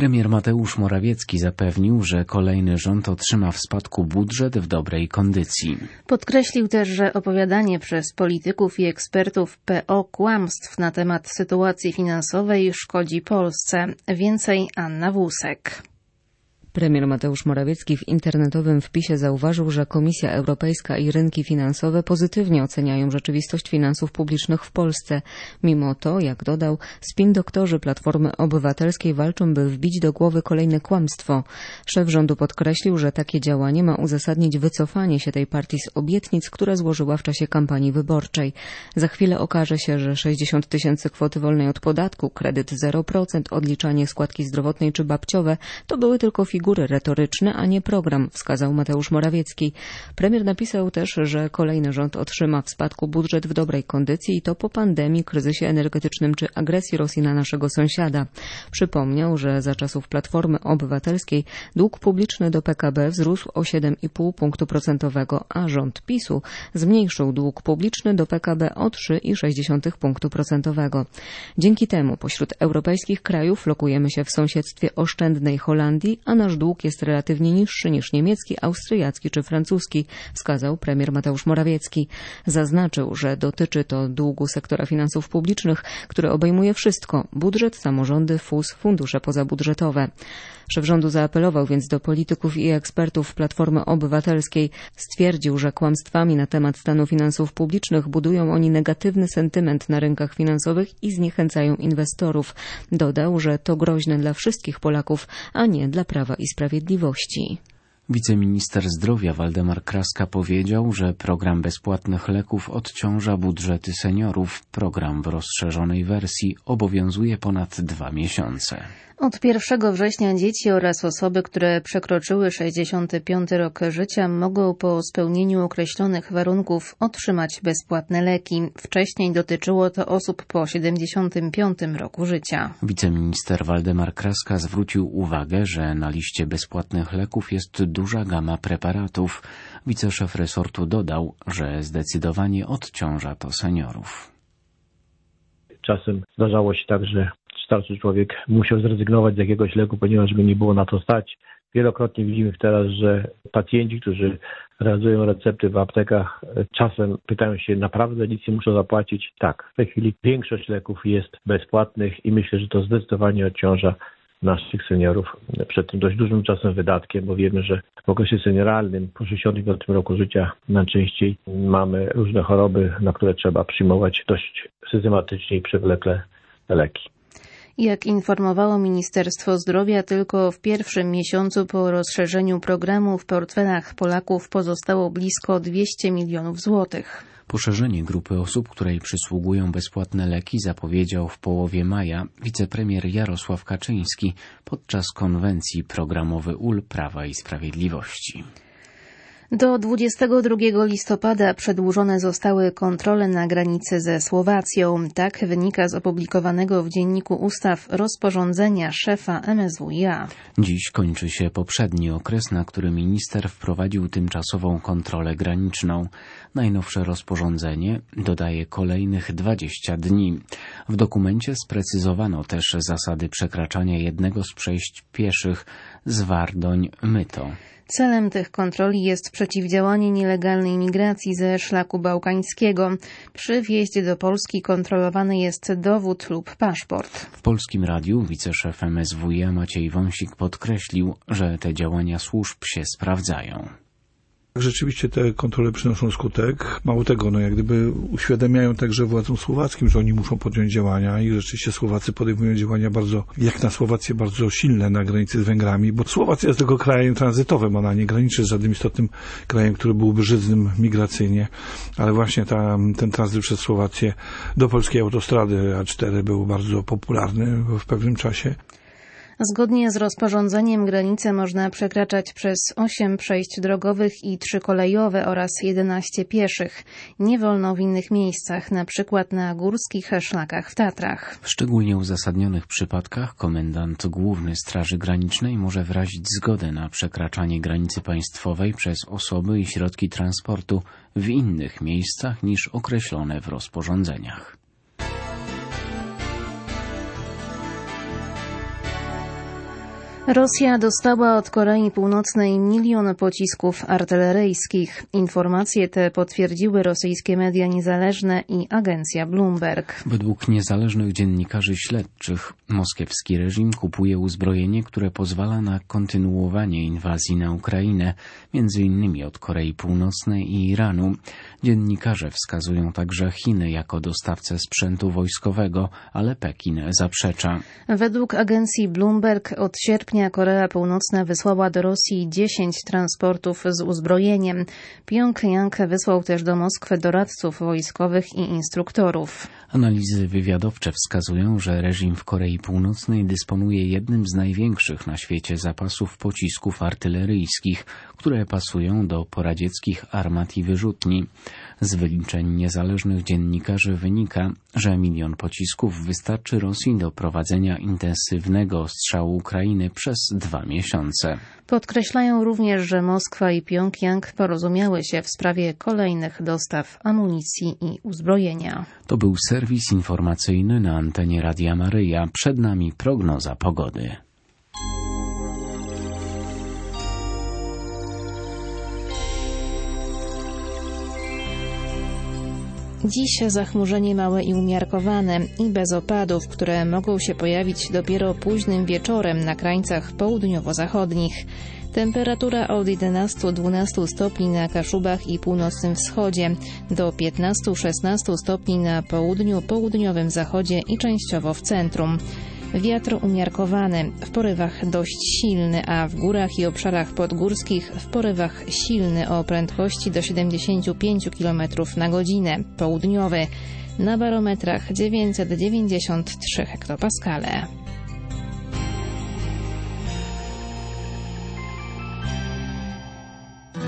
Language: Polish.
Premier Mateusz Morawiecki zapewnił, że kolejny rząd otrzyma w spadku budżet w dobrej kondycji. Podkreślił też, że opowiadanie przez polityków i ekspertów PO kłamstw na temat sytuacji finansowej szkodzi Polsce. Więcej Anna Włusek. Premier Mateusz Morawiecki w internetowym wpisie zauważył, że Komisja Europejska i rynki finansowe pozytywnie oceniają rzeczywistość finansów publicznych w Polsce. Mimo to, jak dodał, spin-doktorzy Platformy Obywatelskiej walczą, by wbić do głowy kolejne kłamstwo. Szef rządu podkreślił, że takie działanie ma uzasadnić wycofanie się tej partii z obietnic, które złożyła w czasie kampanii wyborczej. Za chwilę okaże się, że 60 000 kwoty wolnej od podatku, kredyt 0%, odliczanie składki zdrowotnej czy babciowe to były tylko figury retoryczne, a nie program, wskazał Mateusz Morawiecki. Premier napisał też, że kolejny rząd otrzyma w spadku budżet w dobrej kondycji i to po pandemii, kryzysie energetycznym czy agresji Rosji na naszego sąsiada. Przypomniał, że za czasów Platformy Obywatelskiej dług publiczny do PKB wzrósł o 7,5 punktu procentowego, a rząd PiS-u zmniejszył dług publiczny do PKB o 3,6 punktu procentowego. Dzięki temu pośród europejskich krajów lokujemy się w sąsiedztwie oszczędnej Holandii, a nasz dług jest relatywnie niższy niż niemiecki, austriacki czy francuski, wskazał premier Mateusz Morawiecki. Zaznaczył, że dotyczy to długu sektora finansów publicznych, który obejmuje wszystko: budżet, samorządy, FUS, fundusze pozabudżetowe. Szef rządu zaapelował więc do polityków i ekspertów Platformy Obywatelskiej. Stwierdził, że kłamstwami na temat stanu finansów publicznych budują oni negatywny sentyment na rynkach finansowych i zniechęcają inwestorów. Dodał, że to groźne dla wszystkich Polaków, a nie dla Prawa i Sprawiedliwości. Wiceminister zdrowia Waldemar Kraska powiedział, że program bezpłatnych leków odciąża budżety seniorów. Program w rozszerzonej wersji obowiązuje ponad 2 miesiące. Od 1 września dzieci oraz osoby, które przekroczyły 65 rok życia, mogą po spełnieniu określonych warunków otrzymać bezpłatne leki. Wcześniej dotyczyło to osób po 75 roku życia. Wiceminister Waldemar Kraska zwrócił uwagę, że na liście bezpłatnych leków jest duża gama preparatów. Wiceszef resortu dodał, że zdecydowanie odciąża to seniorów. Czasem zdarzało się tak, że starszy człowiek musiał zrezygnować z jakiegoś leku, ponieważ go nie było na to stać. Wielokrotnie widzimy teraz, że pacjenci, którzy realizują recepty w aptekach, czasem pytają się, naprawdę nic nie muszą zapłacić? Tak, w tej chwili większość leków jest bezpłatnych i myślę, że to zdecydowanie odciąża naszych seniorów przed tym dość dużym czasem wydatkiem, bo wiemy, że w okresie senioralnym po 65 roku życia najczęściej mamy różne choroby, na które trzeba przyjmować dość systematycznie i przewlekle leki. Jak informowało Ministerstwo Zdrowia, tylko w pierwszym miesiącu po rozszerzeniu programu w portfelach Polaków pozostało blisko 200 milionów złotych. Poszerzenie grupy osób, której przysługują bezpłatne leki, zapowiedział w połowie maja wicepremier Jarosław Kaczyński podczas konwencji programowy UL Prawa i Sprawiedliwości. Do 22 listopada przedłużone zostały kontrole na granicy ze Słowacją. Tak wynika z opublikowanego w Dzienniku Ustaw rozporządzenia szefa MSWiA. Dziś kończy się poprzedni okres, na który minister wprowadził tymczasową kontrolę graniczną. Najnowsze rozporządzenie dodaje kolejnych 20 dni. W dokumencie sprecyzowano też zasady przekraczania jednego z przejść pieszych z Wardoń-Myto. Celem tych kontroli jest przeciwdziałanie nielegalnej migracji ze szlaku bałkańskiego. Przy wjeździe do Polski kontrolowany jest dowód lub paszport. W Polskim Radiu wiceszef MSWiA Maciej Wąsik podkreślił, że te działania służb się sprawdzają. Rzeczywiście te kontrole przynoszą skutek. Mało tego, jak gdyby uświadamiają także władzom słowackim, że oni muszą podjąć działania i rzeczywiście Słowacy podejmują działania bardzo, jak na Słowację, bardzo silne na granicy z Węgrami, bo Słowacja jest tylko krajem tranzytowym, ona nie graniczy z żadnym istotnym krajem, który byłby żyznym migracyjnie, ale właśnie ten tranzyt przez Słowację do polskiej autostrady A4 był bardzo popularny w pewnym czasie. Zgodnie z rozporządzeniem granice można przekraczać przez 8 przejść drogowych i 3 kolejowe oraz 11 pieszych. Nie wolno w innych miejscach, na przykład na górskich szlakach w Tatrach. W szczególnie uzasadnionych przypadkach komendant główny Straży Granicznej może wyrazić zgodę na przekraczanie granicy państwowej przez osoby i środki transportu w innych miejscach niż określone w rozporządzeniach. Rosja dostała od Korei Północnej 1 milion pocisków artyleryjskich. Informacje te potwierdziły rosyjskie media niezależne i agencja Bloomberg. Według niezależnych dziennikarzy śledczych moskiewski reżim kupuje uzbrojenie, które pozwala na kontynuowanie inwazji na Ukrainę, m.in. od Korei Północnej i Iranu. Dziennikarze wskazują także Chiny jako dostawcę sprzętu wojskowego, ale Pekin zaprzecza. Według agencji Bloomberg od sierpnia Korea Północna wysłała do Rosji 10 transportów z uzbrojeniem. Pjongjang wysłał też do Moskwy doradców wojskowych i instruktorów. Analizy wywiadowcze wskazują, że reżim w Korei Północnej dysponuje jednym z największych na świecie zapasów pocisków artyleryjskich, które pasują do poradzieckich armat i wyrzutni. Z wyliczeń niezależnych dziennikarzy wynika, że 1 milion pocisków wystarczy Rosji do prowadzenia intensywnego ostrzału Ukrainy przez 2 miesiące. Podkreślają również, że Moskwa i Pjongjang porozumiały się w sprawie kolejnych dostaw amunicji i uzbrojenia. To był serwis informacyjny na antenie Radia Maryja. Przed nami prognoza pogody. Dziś zachmurzenie małe i umiarkowane i bez opadów, które mogą się pojawić dopiero późnym wieczorem na krańcach południowo-zachodnich. Temperatura od 11-12 stopni na Kaszubach i północnym wschodzie, do 15-16 stopni na południu, południowym zachodzie i częściowo w centrum. Wiatr umiarkowany, w porywach dość silny, a w górach i obszarach podgórskich w porywach silny o prędkości do 75 km na godzinę, południowy, na barometrach 993 hektopaskale.